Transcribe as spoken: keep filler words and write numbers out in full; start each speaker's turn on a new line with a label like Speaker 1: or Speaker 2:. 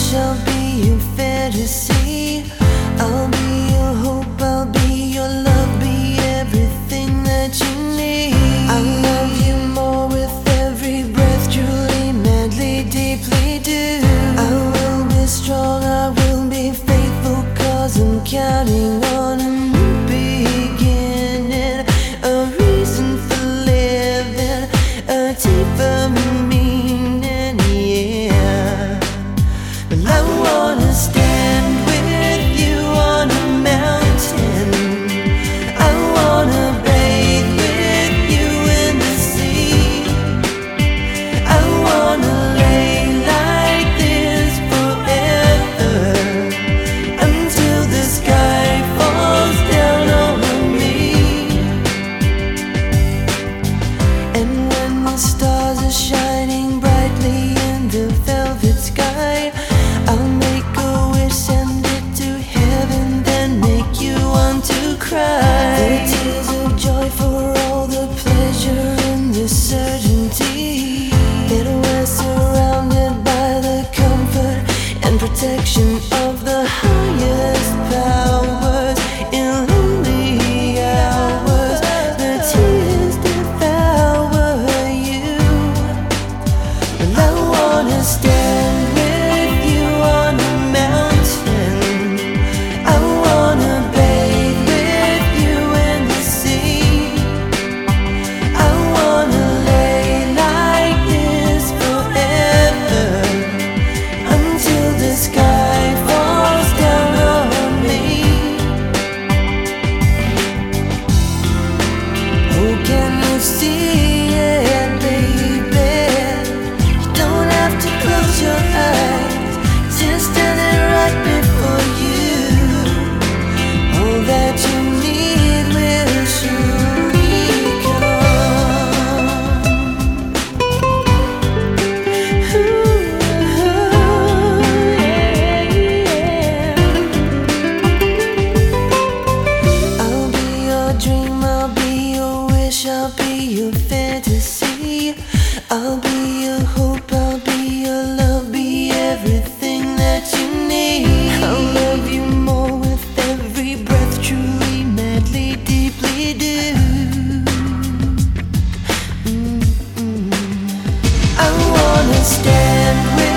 Speaker 1: wish, I'll be your fantasy. I'll be your hope, I'll be your love, be everything that you need. I love you more with every breath, truly, madly, deeply do. I will be strong, I will be faithful, cause I'm counting on a new beginning, a reason for living, a deeper meaning, yeah. Well, I wanna stand with you on a mountain, I wanna bathe with you in the sea, I wanna lay like this forever, until the sky falls down over me. And when the stars are shining brightly in the velvet sky, I'll make a wish, send it to heaven, then make you want to cry. The tears of joy for all the pleasure and the certainty that we're surrounded by the comfort and protection of the highest powers. In lonely hours, the tears devour you. Well, I wanna stand with you on a mountain, I wanna bathe with you in the sea, I wanna lay like this forever, until the sky falls down on me. Oh, can you see it, baby? You don't have to close your eyes, just standing right before you. All that you need will surely come. Ooh, yeah. I'll be your dream, I'll be your wish, I'll be your fantasy. I'll be your hope, I'll be your love, be everything that you need. I'll love you more with every breath, truly, madly, deeply do. Mm-mm. I wanna stand with